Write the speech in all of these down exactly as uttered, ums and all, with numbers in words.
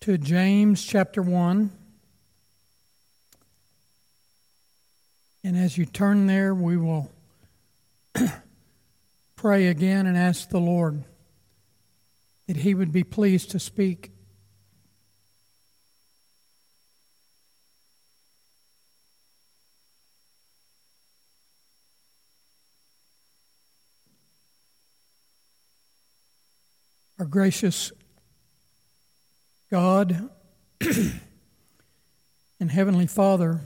to James chapter one. And as you turn there, we will pray again and ask the Lord that He would be pleased to speak. Our gracious God and Heavenly Father,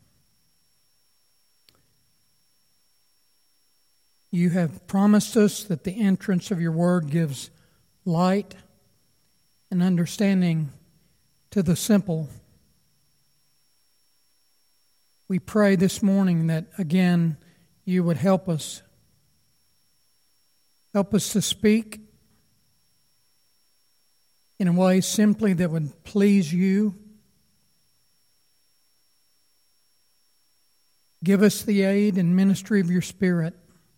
You have promised us that the entrance of Your Word gives light and understanding to the simple. We pray this morning that, again, You would help us. Help us to speak in a way simply that would please You. Give us the aid and ministry of Your Spirit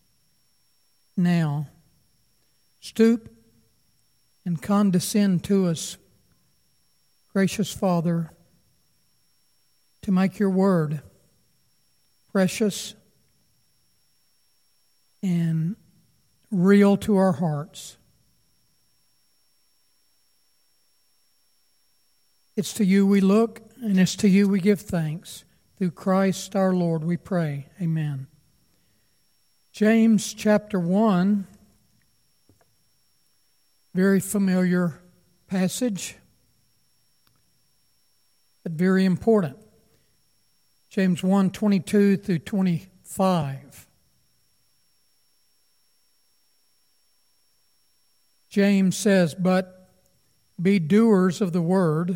now. Stoop and condescend to us, gracious Father, to make Your Word precious and real to our hearts. It's to You we look, and it's to You we give thanks. Through Christ our Lord we pray. Amen. James chapter one, very familiar passage, but very important. James one, twenty-two through twenty-five. James says, "But be doers of the word,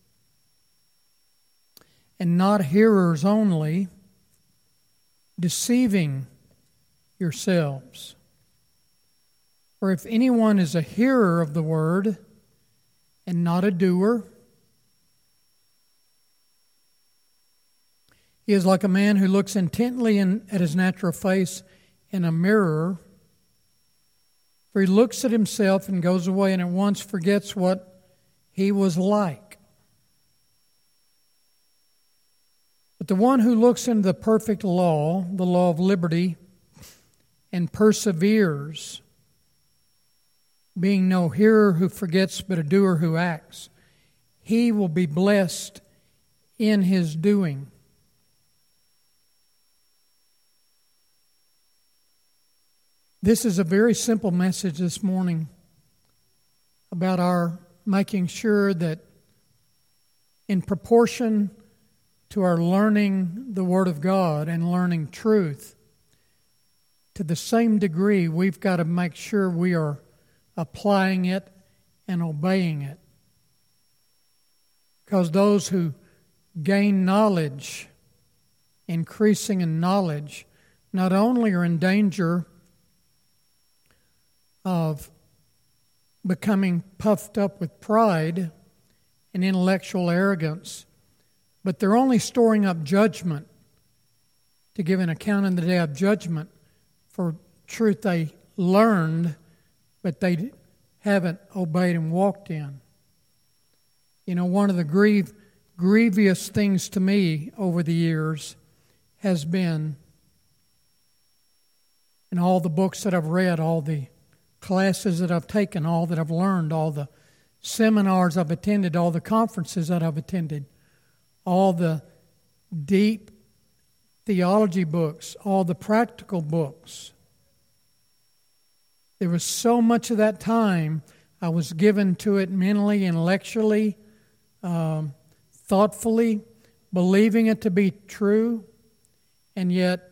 and not hearers only, deceiving yourselves. For if anyone is a hearer of the word and not a doer, he is like a man who looks intently in, at his natural face in a mirror. For he looks at himself and goes away and at once forgets what he was like. But the one who looks into the perfect law, the law of liberty, and perseveres, being no hearer who forgets but a doer who acts, he will be blessed in his doing." This is a very simple message this morning about our making sure that in proportion to our learning the Word of God and learning truth, to the same degree, we've got to make sure we are applying it and obeying it. Because those who gain knowledge, increasing in knowledge, not only are in danger of becoming puffed up with pride and intellectual arrogance, but they're only storing up judgment to give an account in the day of judgment for truth they learned, but they haven't obeyed and walked in. You know, one of the grieve, grievous things to me over the years has been, in all the books that I've read, all the classes that I've taken, all that I've learned, all the seminars I've attended, all the conferences that I've attended, all the deep theology books, all the practical books. There was so much of that time I was given to it mentally, intellectually, um, thoughtfully, believing it to be true, and yet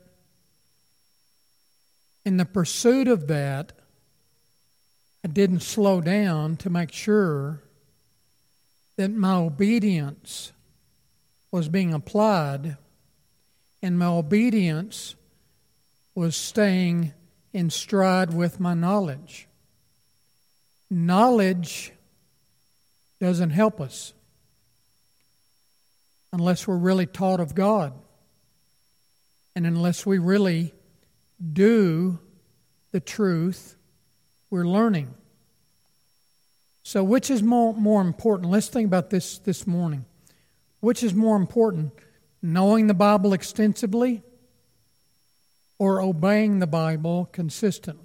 in the pursuit of that, I didn't slow down to make sure that my obedience was being applied, and my obedience was staying in stride with my knowledge. Knowledge doesn't help us unless we're really taught of God, and unless we really do the truth we're learning. So which is more, more important? Let's think about this this morning. Which is more important, knowing the Bible extensively or obeying the Bible consistently?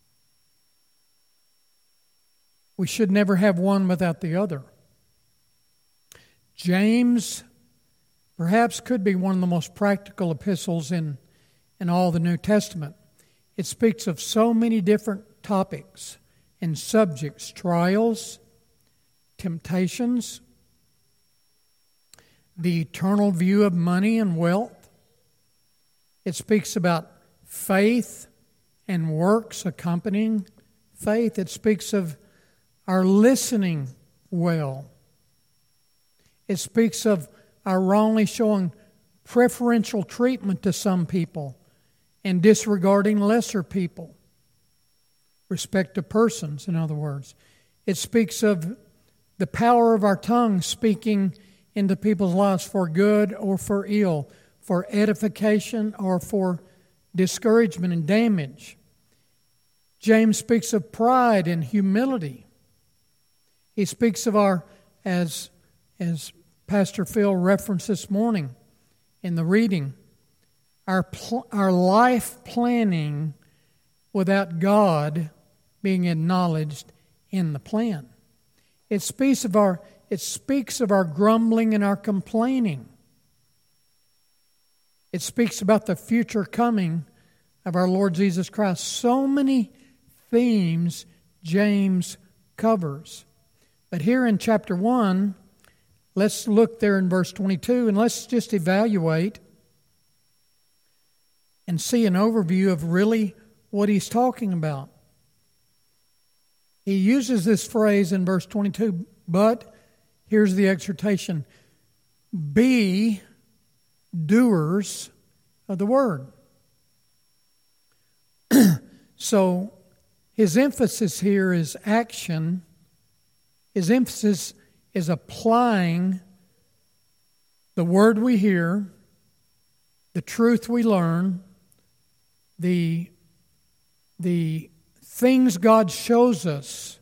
We should never have one without the other. James perhaps could be one of the most practical epistles in, in all the New Testament. It speaks of so many different topics and subjects, trials, temptations, the eternal view of money and wealth. It speaks about faith and works accompanying faith. It speaks of our listening well. It speaks of our wrongly showing preferential treatment to some people and disregarding lesser people. Respect to persons, in other words. It speaks of the power of our tongue speaking into people's lives for good or for ill, for edification or for discouragement and damage. James speaks of pride and humility. He speaks of our, as, as Pastor Phil referenced this morning in the reading, our, pl- our life planning without God being acknowledged in the plan. It speaks of our It speaks of our grumbling and our complaining. It speaks about the future coming of our Lord Jesus Christ. So many themes James covers. But here in chapter one, let's look there in verse twenty-two and let's just evaluate and see an overview of really what he's talking about. He uses this phrase in verse twenty-two, but here's the exhortation: be doers of the word. So his emphasis here is action. His emphasis is applying the word we hear, the truth we learn, the, the things God shows us,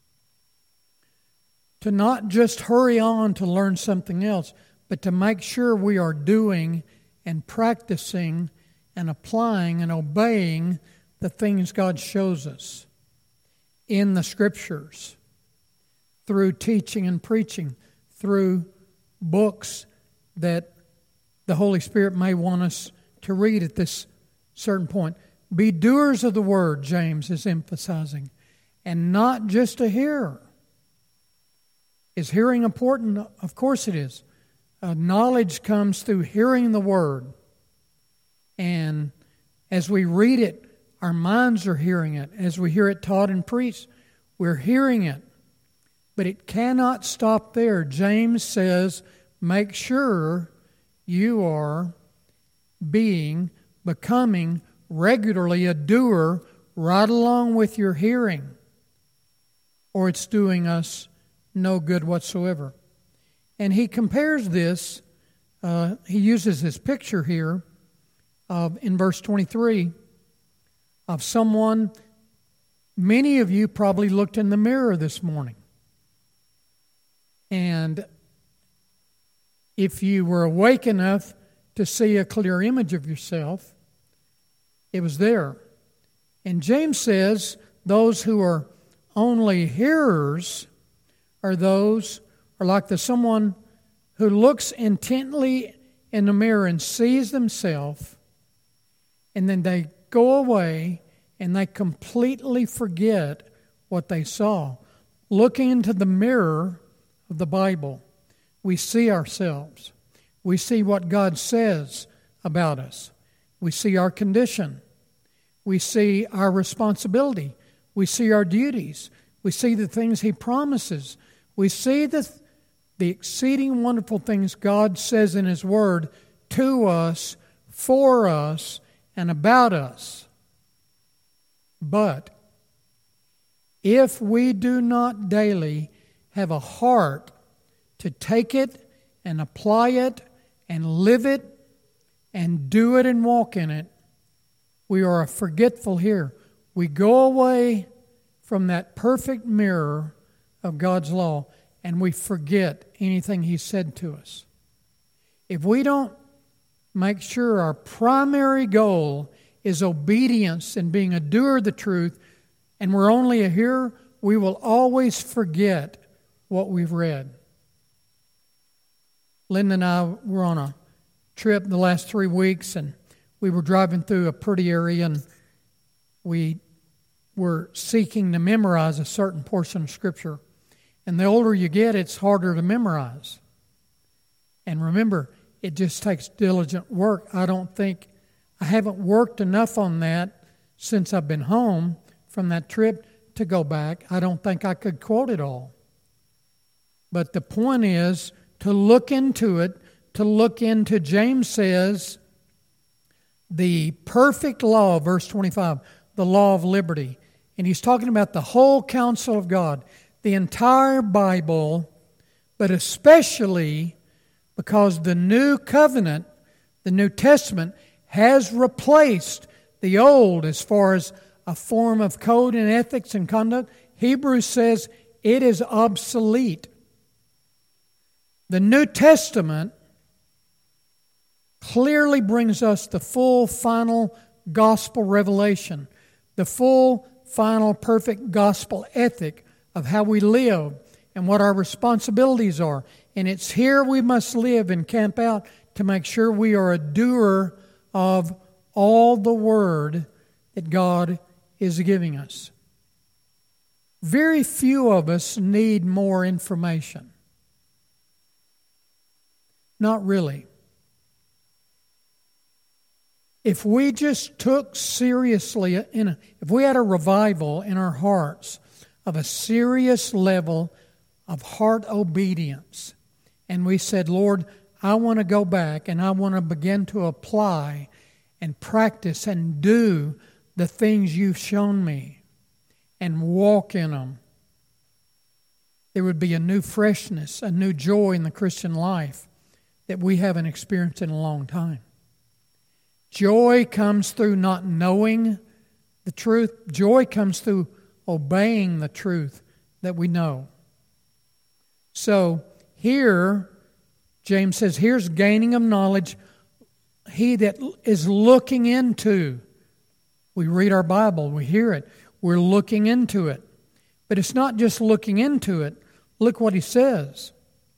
to not just hurry on to learn something else, but to make sure we are doing and practicing and applying and obeying the things God shows us in the Scriptures, through teaching and preaching, through books that the Holy Spirit may want us to read at this certain point. Be doers of the word, James is emphasizing, and not just a hearer. Is hearing important? Of course it is. Uh, knowledge comes through hearing the word. And as we read it, our minds are hearing it. As we hear it taught and preached, we're hearing it. But it cannot stop there. James says, make sure you are being, becoming regularly a doer right along with your hearing, or it's doing us no good whatsoever. And he compares this, uh, he uses this picture here of in verse twenty-three of someone, many of you probably looked in the mirror this morning. And if you were awake enough to see a clear image of yourself, it was there. And James says those who are only hearers are those, are like the someone who looks intently in the mirror and sees themselves, and then they go away and they completely forget what they saw. Looking into the mirror of the Bible, we see ourselves. We see what God says about us. We see our condition. We see our responsibility. We see our duties. We see the things He promises. We see the, the exceeding wonderful things God says in His Word to us, for us, and about us. But if we do not daily have a heart to take it and apply it and live it and do it and walk in it, we are forgetful here. We go away from that perfect mirror of God's law and we forget anything He said to us. If we don't make sure our primary goal is obedience and being a doer of the truth, and we're only a hearer, we will always forget what we've read. Linda and I were on a trip the last three weeks, and we were driving through a pretty area, and we were seeking to memorize a certain portion of Scripture. And the older you get, it's harder to memorize. And remember, it just takes diligent work. I don't think, I haven't worked enough on that since I've been home from that trip to go back. I don't think I could quote it all. But the point is to look into it, to look into, James says, the perfect law, verse twenty-five, the law of liberty. And he's talking about the whole counsel of God, the entire Bible, but especially because the new covenant, the New Testament, has replaced the old as far as a form of code and ethics and conduct. Hebrews says it is obsolete. The New Testament clearly brings us the full, final gospel revelation, the full, final, perfect gospel ethic of how we live and what our responsibilities are. And it's here we must live and camp out to make sure we are a doer of all the Word that God is giving us. Very few of us need more information. Not really. If we just took seriously, in a, if we had a revival in our hearts of a serious level of heart obedience, and we said, Lord, I want to go back and I want to begin to apply and practice and do the things you've shown me and walk in them, there would be a new freshness, a new joy in the Christian life that we haven't experienced in a long time. Joy comes through not knowing the truth. Joy comes through obeying the truth that we know. So here, James says, here's gaining of knowledge. He that is looking into. We read our Bible, we hear it, we're looking into it. But it's not just looking into it. Look what he says.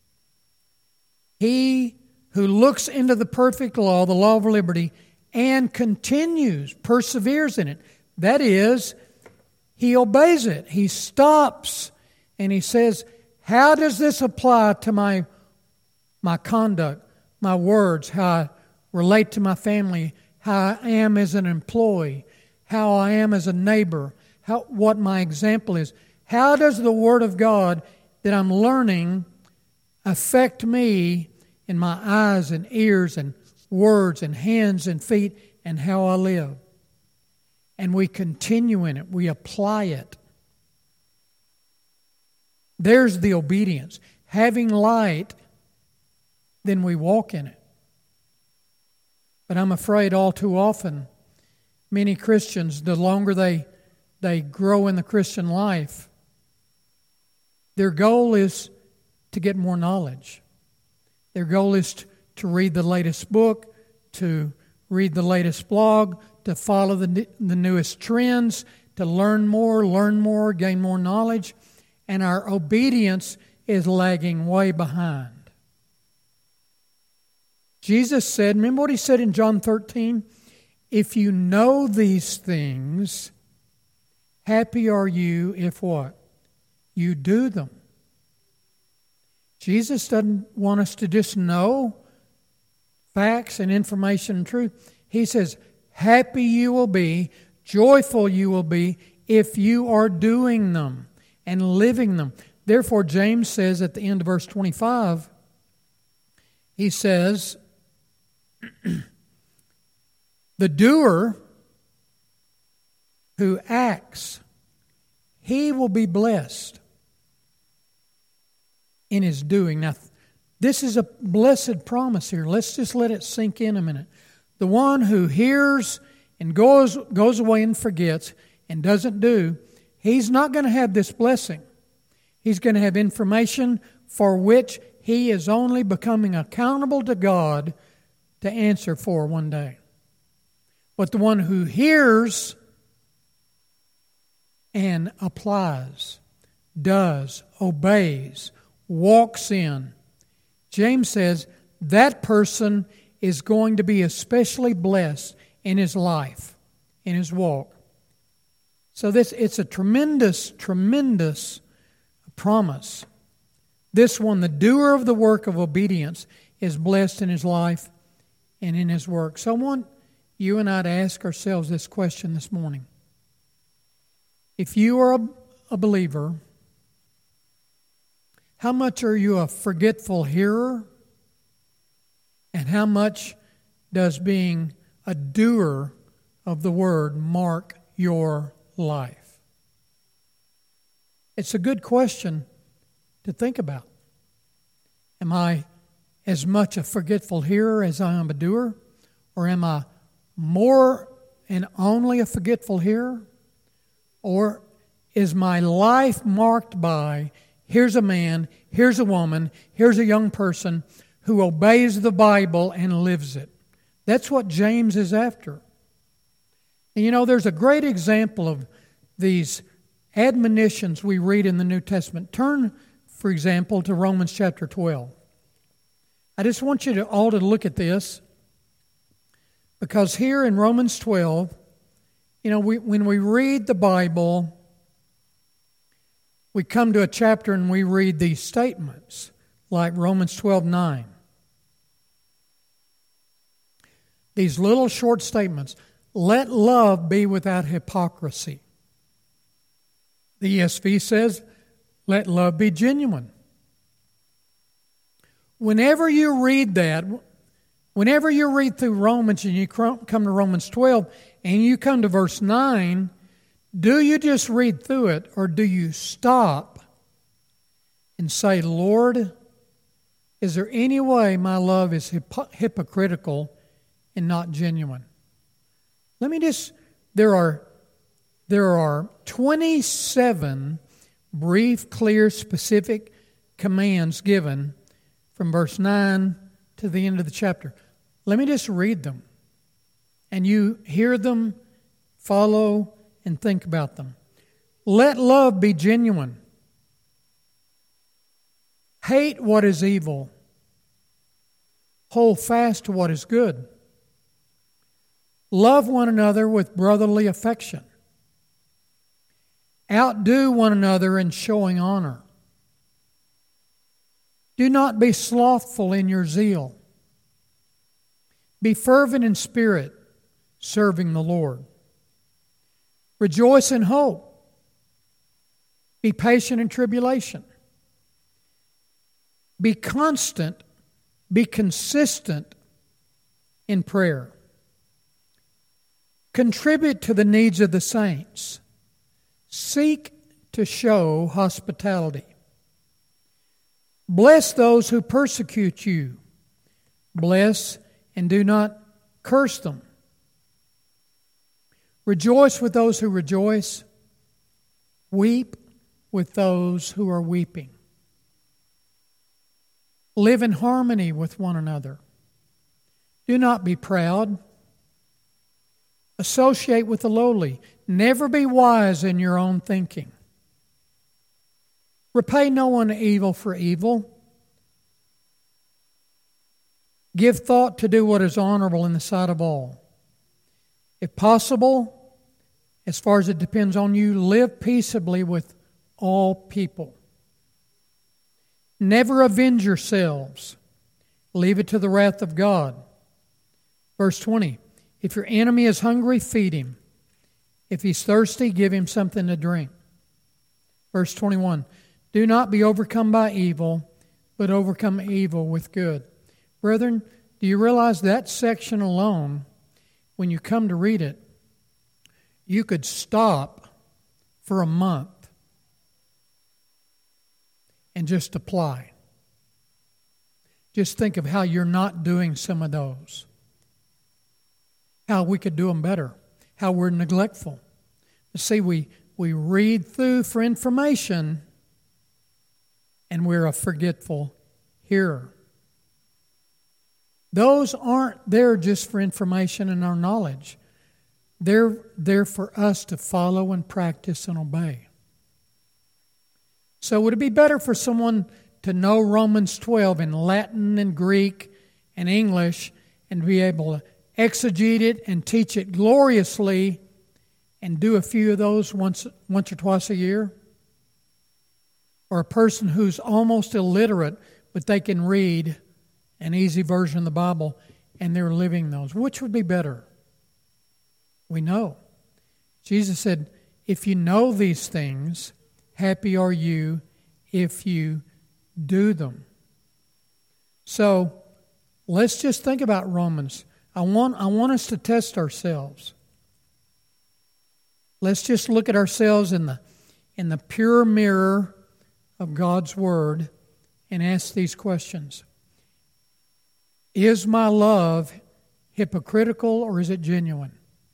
He who looks into the perfect law, the law of liberty, and continues, perseveres in it. That is, he obeys it. He stops and he says, how does this apply to my, my conduct, my words, how I relate to my family, how I am as an employee, how I am as a neighbor, how, what my example is. How does the Word of God that I'm learning affect me in my eyes and ears and words and hands and feet and how I live? And we continue in it. We apply it. There's the obedience. Having light, then we walk in it. But I'm afraid all too often, many Christians, the longer they, they grow in the Christian life, their goal is to get more knowledge. Their goal is to, to read the latest book, to read the latest blog, to follow the, the newest trends, to learn more, learn more, gain more knowledge. And our obedience is lagging way behind. Jesus said, remember what he said in John thirteen? If you know these things, happy are you if what? You do them. Jesus doesn't want us to just know facts and information and truth. He says, happy you will be, joyful you will be if you are doing them and living them. Therefore, James says at the end of verse twenty-five, he says, the doer who acts, he will be blessed in his doing. Now, this is a blessed promise here. Let's just let it sink in a minute. The one who hears and goes, goes away and forgets and doesn't do, he's not going to have this blessing. He's going to have information for which he is only becoming accountable to God to answer for one day. But the one who hears and applies, does, obeys, walks in, James says that person is going to be especially blessed in his life, in his walk. So this it's a tremendous, tremendous promise. This one, the doer of the work of obedience, is blessed in his life and in his work. So I want you and I to ask ourselves this question this morning. If you are a, a believer, how much are you a forgetful hearer? And how much does being a doer of the word mark your life? It's a good question to think about. Am I as much a forgetful hearer as I am a doer? Or am I more and only a forgetful hearer? Or is my life marked by, here's a man, here's a woman, here's a young person who obeys the Bible and lives it? That's what James is after. And you know, there's a great example of these admonitions we read in the New Testament. Turn, for example, to Romans chapter twelve. I just want you to all to look at this, because here in Romans twelve, you know, we, when we read the Bible, we come to a chapter and we read these statements, like Romans twelve nine. These little short statements. Let love be without hypocrisy. The E S V says, let love be genuine. Whenever you read that, whenever you read through Romans and you come to Romans twelve and you come to verse nine, do you just read through it, or do you stop and say, Lord, is there any way my love is hypo- hypocritical and not genuine? Let me just, there are, there are twenty-seven brief, clear, specific commands given from verse nine to the end of the chapter. Let me just read them, and you hear them, follow, and think about them. Let love be genuine. Hate what is evil. Hold fast to what is good. Love one another with brotherly affection. Outdo one another in showing honor. Do not be slothful in your zeal. Be fervent in spirit, serving the Lord. Rejoice in hope. Be patient in tribulation. Be constant, be consistent in prayer. Contribute to the needs of the saints. Seek to show hospitality. Bless those who persecute you. Bless and do not curse them. Rejoice with those who rejoice. Weep with those who are weeping. Live in harmony with one another. Do not be proud. Associate with the lowly. Never be wise in your own thinking. Repay no one evil for evil. Give thought to do what is honorable in the sight of all. If possible, as far as it depends on you, live peaceably with all people. Never avenge yourselves. Leave it to the wrath of God. Verse twenty. If your enemy is hungry, feed him. If he's thirsty, give him something to drink. Verse twenty-one. Do not be overcome by evil, but overcome evil with good. Brethren, do you realize that section alone, when you come to read it, you could stop for a month and just apply. Just think of how you're not doing some of those. How we could do them better. How we're neglectful. See, we, we read through for information, and we're a forgetful hearer. Those aren't there just for information and our knowledge. They're there for us to follow and practice and obey. So would it be better for someone to know Romans twelve in Latin and Greek and English and be able to exegete it and teach it gloriously and do a few of those once, once or twice a year? Or a person who's almost illiterate, but they can read an easy version of the Bible and they're living those? Which would be better? We know. Jesus said, if you know these things, happy are you if you do them. So let's just think about Romans. I want, I want us to test ourselves. Let's just look at ourselves in the, in the pure mirror of God's Word and ask these questions. Is my love hypocritical or is it genuine?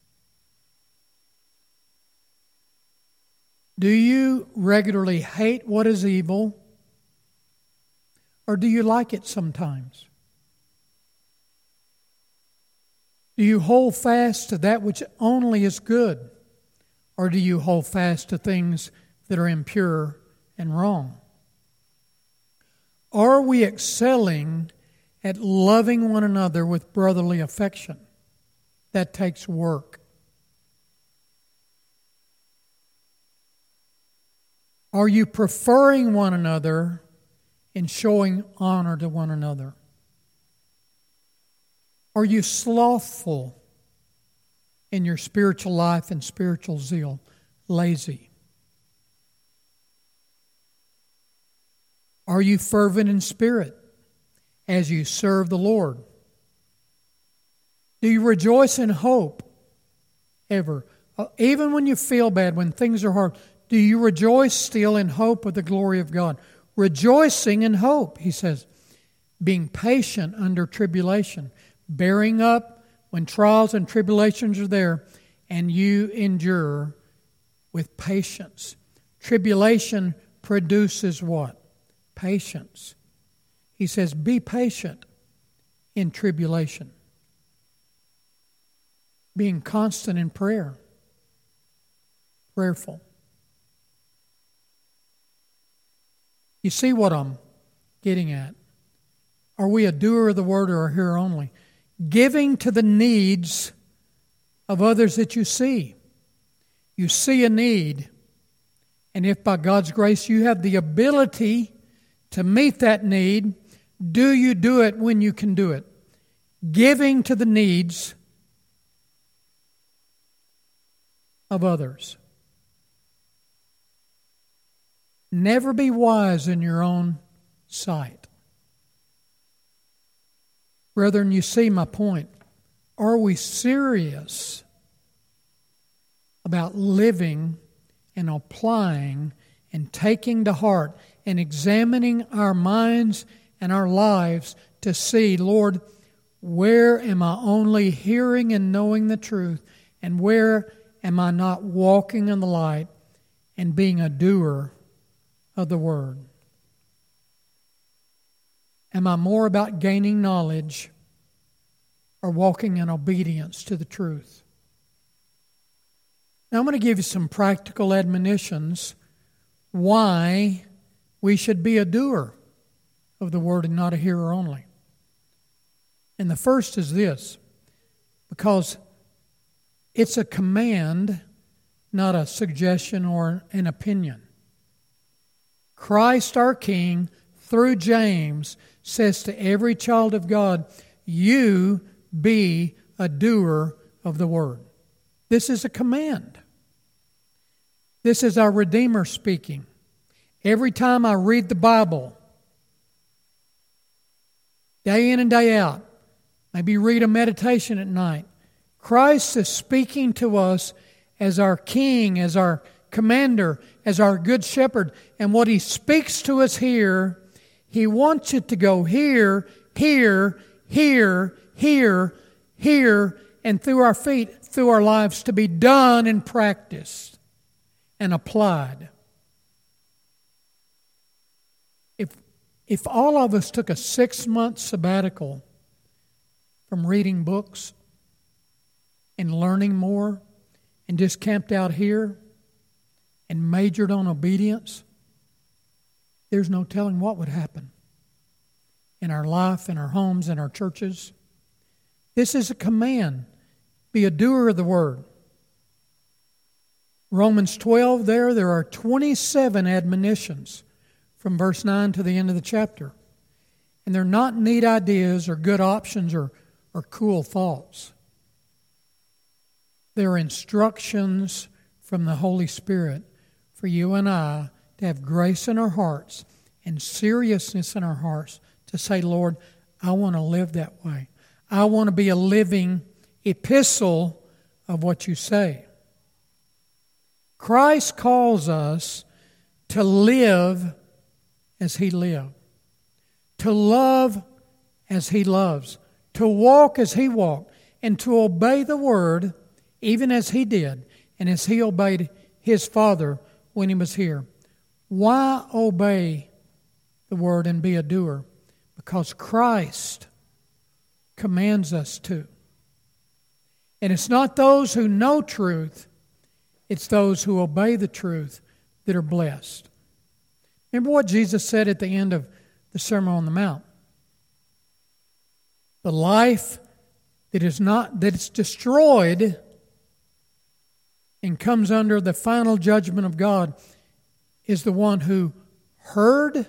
Do you regularly hate what is evil, or do you like it sometimes? Do you hold fast to that which only is good, or do you hold fast to things that are impure and wrong? Are we excelling at loving one another with brotherly affection? That takes work. Are you preferring one another and showing honor to one another? Are you slothful in your spiritual life and spiritual zeal? Lazy? Are you fervent in spirit as you serve the Lord? Do you rejoice in hope ever? Even when you feel bad, when things are hard, do you rejoice still in hope of the glory of God? Rejoicing in hope, he says. Being patient under tribulation. Bearing up when trials and tribulations are there, and you endure with patience. Tribulation produces what? Patience. He says, be patient in tribulation. Being constant in prayer. Prayerful. You see what I'm getting at? Are we a doer of the word or a hearer only? Giving to the needs of others that you see. You see a need, and if by God's grace you have the ability to meet that need, do you do it when you can do it? Giving to the needs of others. Never be wise in your own sight. Brethren, you see my point. Are we serious about living and applying and taking to heart and examining our minds and our lives to see, Lord, where am I only hearing and knowing the truth, and where am I not walking in the light and being a doer of the Word? Am I more about gaining knowledge or walking in obedience to the truth? Now I'm going to give you some practical admonitions why we should be a doer of the Word and not a hearer only. And the first is this, because it's a command, not a suggestion or an opinion. Christ our King, through James, says to every child of God, you be a doer of the Word. This is a command. This is our Redeemer speaking. Every time I read the Bible, day in and day out, maybe read a meditation at night, Christ is speaking to us as our King, as our Commander, as our Good Shepherd. And what He speaks to us here, He wants it to go here, here, here, here, here, and through our feet, through our lives, to be done and practiced and applied. If If all of us took a six-month sabbatical from reading books and learning more and just camped out here and majored on obedience, there's no telling what would happen in our life, in our homes, in our churches. This is a command. Be a doer of the word. Romans twelve, there, there are twenty-seven admonitions from verse nine to the end of the chapter. And they're not neat ideas or good options or, or cool thoughts. They're instructions from the Holy Spirit for you and I to have grace in our hearts and seriousness in our hearts to say, Lord, I want to live that way. I want to be a living epistle of what you say. Christ calls us to live as He lived, to love as He loves, to walk as He walked, and to obey the Word even as He did, and as He obeyed His Father when He was here. Why obey the Word and be a doer? Because Christ commands us to. And it's not those who know truth, it's those who obey the truth that are blessed. Remember what Jesus said at the end of the Sermon on the Mount. The life that is not, that is destroyed and comes under the final judgment of God is the one who heard,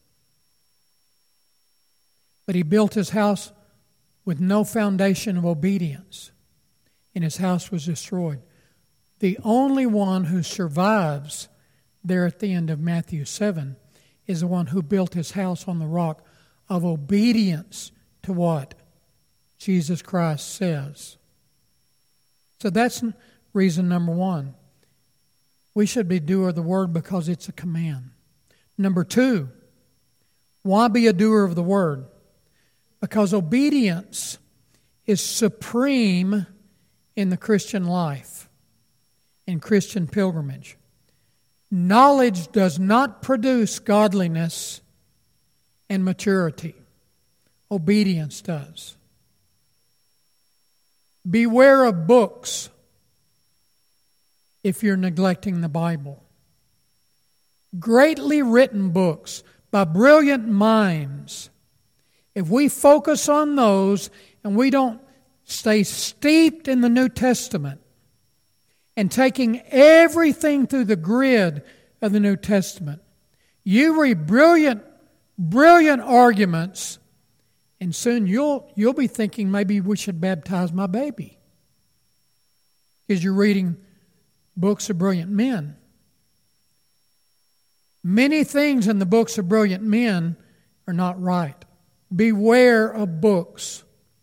but he built his house with no foundation of obedience, and his house was destroyed. The only one who survives there at the end of Matthew seven is the one who built his house on the rock of obedience to what Jesus Christ says. So that's reason number one. We should be doer of the word because it's a command. Number two, why be a doer of the word? Because obedience is supreme in the Christian life, in Christian pilgrimage. Knowledge does not produce godliness and maturity. Obedience does. Beware of books if you're neglecting the Bible. Greatly written books by brilliant minds. If we focus on those and we don't stay steeped in the New Testament and taking everything through the grid of the New Testament, you read brilliant, brilliant arguments, and soon you'll you'll be thinking maybe we should baptize my baby because you're reading books of brilliant men. Many things in the books of brilliant men are not right. Beware of books.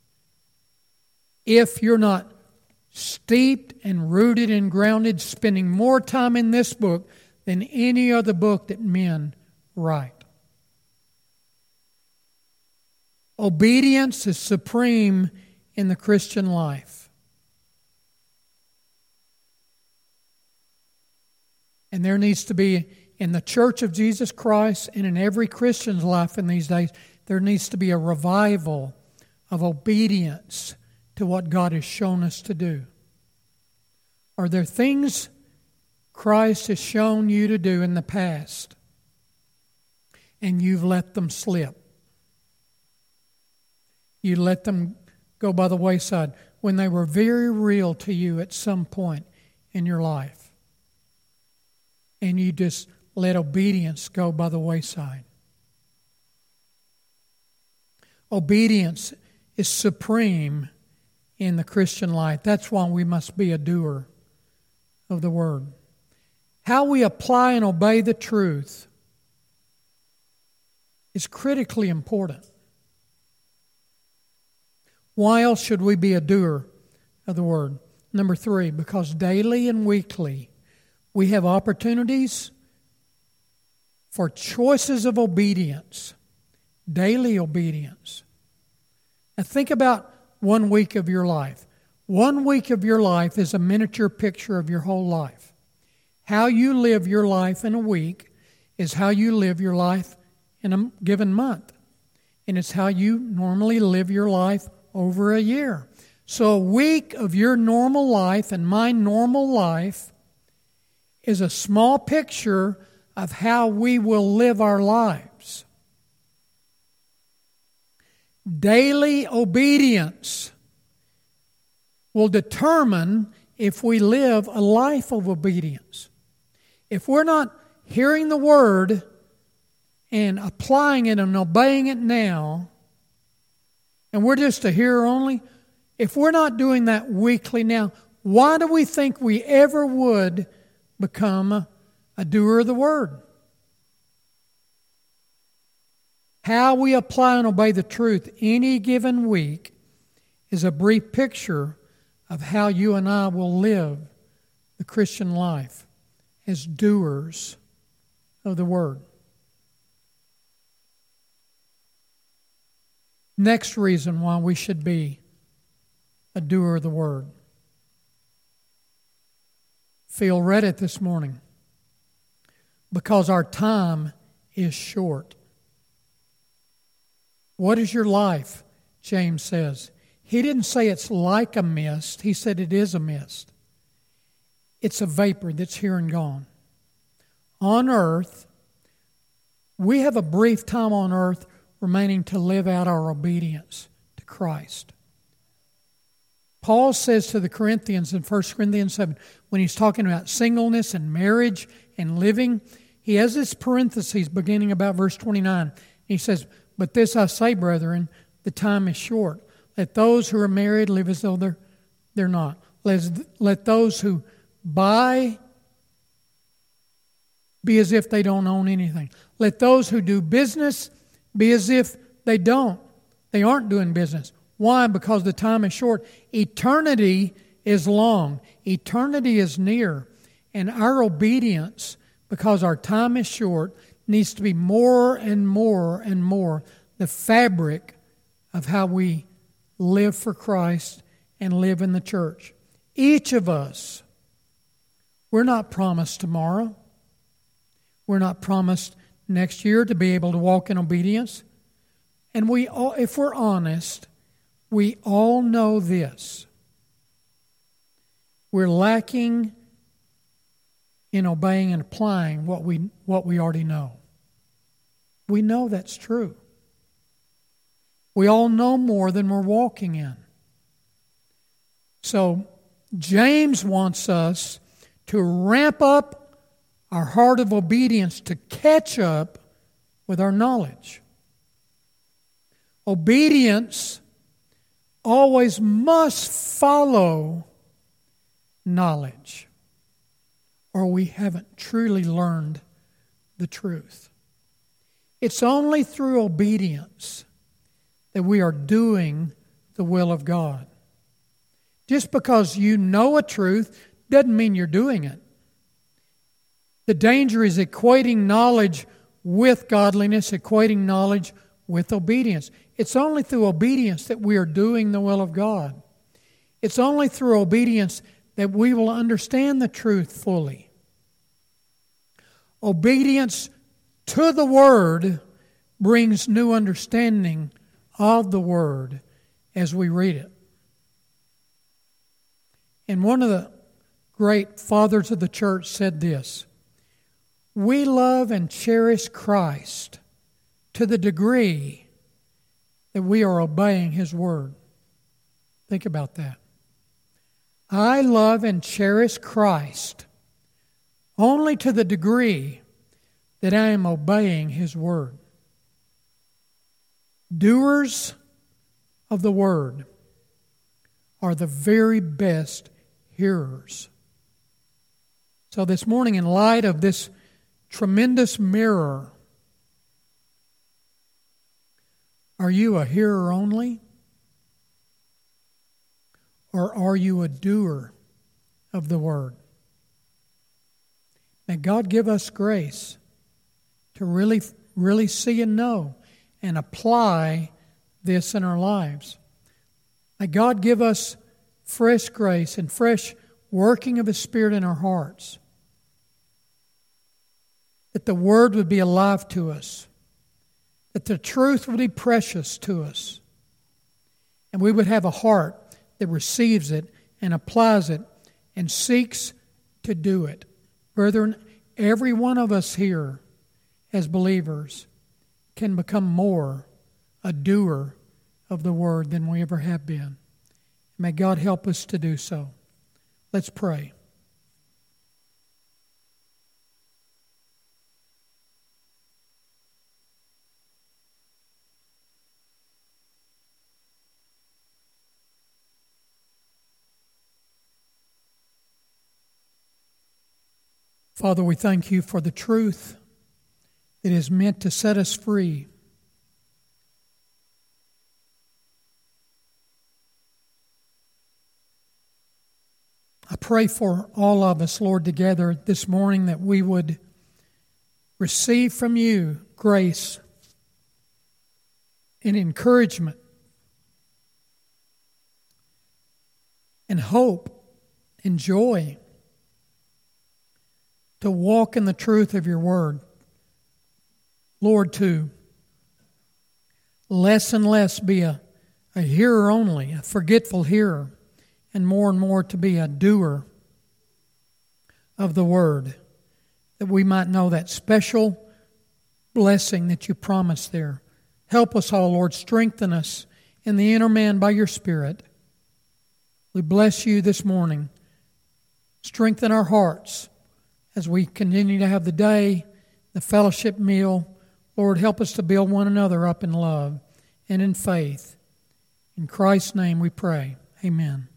If you're not steeped and rooted and grounded, spending more time in this book than any other book that men write. Obedience is supreme in the Christian life. And there needs to be, in the Church of Jesus Christ and in every Christian's life in these days, there needs to be a revival of obedience to what God has shown us to do. Are there things Christ has shown you to do in the past and you've let them slip? You let them go by the wayside when they were very real to you at some point in your life. And you just let obedience go by the wayside. Obedience is supreme in the Christian life. That's why we must be a doer of the word. How we apply and obey the truth is critically important. Why else should we be a doer of the word? Number three, because daily and weekly we have opportunities for choices of obedience. Daily obedience. Now think about one week of your life. One week of your life is a miniature picture of your whole life. How you live your life in a week is how you live your life in a given month. And it's how you normally live your life over a year. So a week of your normal life and my normal life is a small picture of how we will live our lives. Daily obedience will determine if we live a life of obedience. If we're not hearing the Word and applying it and obeying it now, and we're just a hearer only, if we're not doing that weekly now, why do we think we ever would become a, a doer of the Word? How we apply and obey the truth any given week is a brief picture of how you and I will live the Christian life as doers of the Word. Next reason why we should be a doer of the Word. Phil read it this morning. Because our time is short. What is your life? James says. He didn't say it's like a mist. He said it is a mist. It's a vapor that's here and gone. On earth, we have a brief time on earth remaining to live out our obedience to Christ. Paul says to the Corinthians in First Corinthians seven, when he's talking about singleness and marriage and living, he has this parenthesis beginning about verse twenty-nine. He says, "But this I say, brethren, the time is short. Let those who are married live as though they're, they're not. Let, let those who buy be as if they don't own anything. Let those who do business be as if they don't. They aren't doing business. Why? Because the time is short. Eternity is long. Eternity is near. And our obedience, because our time is short, needs to be more and more and more the fabric of how we live for Christ and live in the church. Each of us, we're not promised tomorrow. We're not promised next year to be able to walk in obedience. And we all, if we're honest, we all know this. We're lacking in obeying and applying what we what we already know. We know that's true. We all know more than we're walking in. So James wants us to ramp up our heart of obedience to catch up with our knowledge. Obedience always must follow knowledge, or we haven't truly learned the truth. It's only through obedience that we are doing the will of God. Just because you know a truth doesn't mean you're doing it. The danger is equating knowledge with godliness, equating knowledge with obedience. It's only through obedience that we are doing the will of God. It's only through obedience that we will understand the truth fully. Obedience to the Word brings new understanding of the Word as we read it. And one of the great fathers of the church said this: we love and cherish Christ to the degree that we are obeying His Word. Think about that. I love and cherish Christ only to the degree that I am obeying His Word. Doers of the Word are the very best hearers. So this morning, in light of this tremendous mirror, are you a hearer only? Or are you a doer of the Word? May God give us grace to really, really see and know and apply this in our lives. May God give us fresh grace and fresh working of His Spirit in our hearts. That the Word would be alive to us. that the truth would be precious to us, and we would have a heart that receives it and applies it and seeks to do it. Brethren, every one of us here as believers can become more a doer of the Word than we ever have been. May God help us to do so. Let's pray. Father, we thank you for the truth that is meant to set us free. I pray for all of us, Lord, together this morning that we would receive from you grace and encouragement and hope and joy to walk in the truth of your word. Lord, to less and less be a, a hearer only, a forgetful hearer, and more and more to be a doer of the word, that we might know that special blessing that you promised there. Help us all, Lord. Strengthen us in the inner man by your Spirit. We bless you this morning. Strengthen our hearts as we continue to have the day, the fellowship meal. Lord, help us to build one another up in love and in faith. In Christ's name we pray. Amen.